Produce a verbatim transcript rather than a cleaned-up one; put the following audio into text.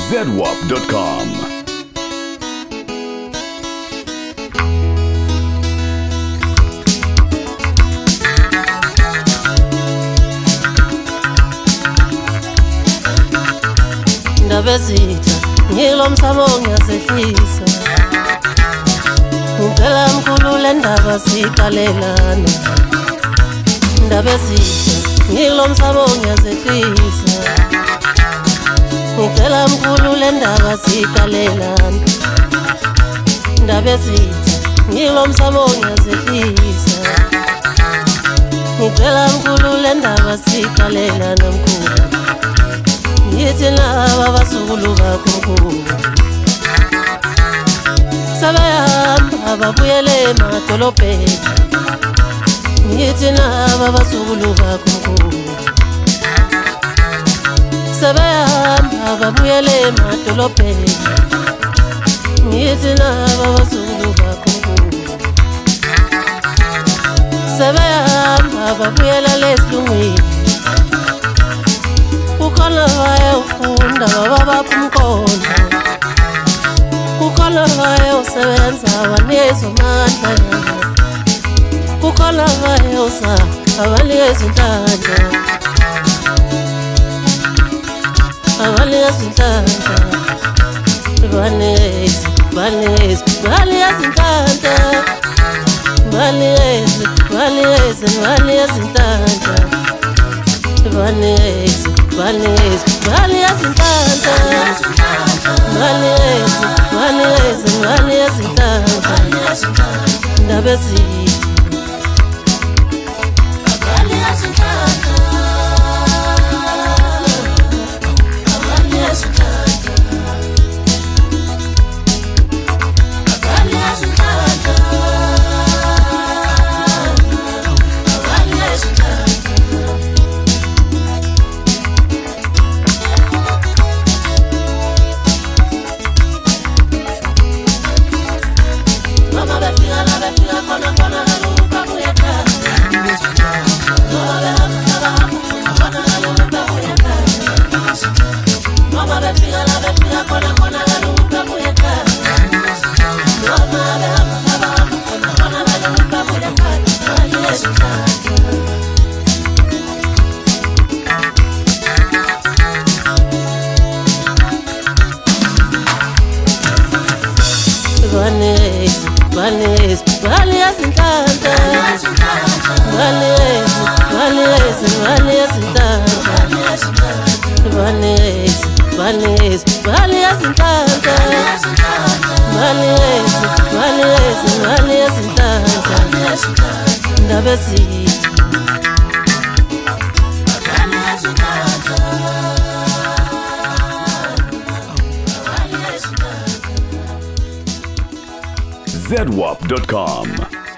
zedwap dot com. Ndabezitha ngilo msamo ngiyasehlisa ngicela mkhulule ndaba siqalelana. Ndabezitha ngilo msamo ngiyasehlisa ngicela mkhulule ndaba siqalelana. Ndabezitha ngilo msamo ngiyasehlisa ngicela mkhulule ndaba siqalelana mkhulu. Ngithi laba basukulu bakho mkhulu sebehamba babuyele emadolobheni. Ngithi laba basukulu bakho mkhulu sebehamba babuyele emadolobheni. Ngithi laba basukulu bakho mkhulu sebehamba babuyela lesilungwini. Kukhona bayofunda baba bakho umqondo, kukhona bayosebenza banikeza amandla, kukhona bayosa abanikeza inhlanhla, abanikeza inhlanhla, banikeza banikeza banikeza inhlanhla, banikeza banikeza banikeza inhlanhla, banikeza banikeza banikeza inhlanhla, banikeza banikeza banikeza inhlanhla. Ndabezitha banikeza inhlanhla, banikeza inhlanhla, banikeza inhlanhla, banikeza inhlanhla. Banikeza banikeza inhlanhla, banikeza banikeza banikeza inhlanhla, banikeza banikeza banikeza inhlanhla, banikeza banikeza banikeza inhlanhla. Ndabezitha zedwap dot com.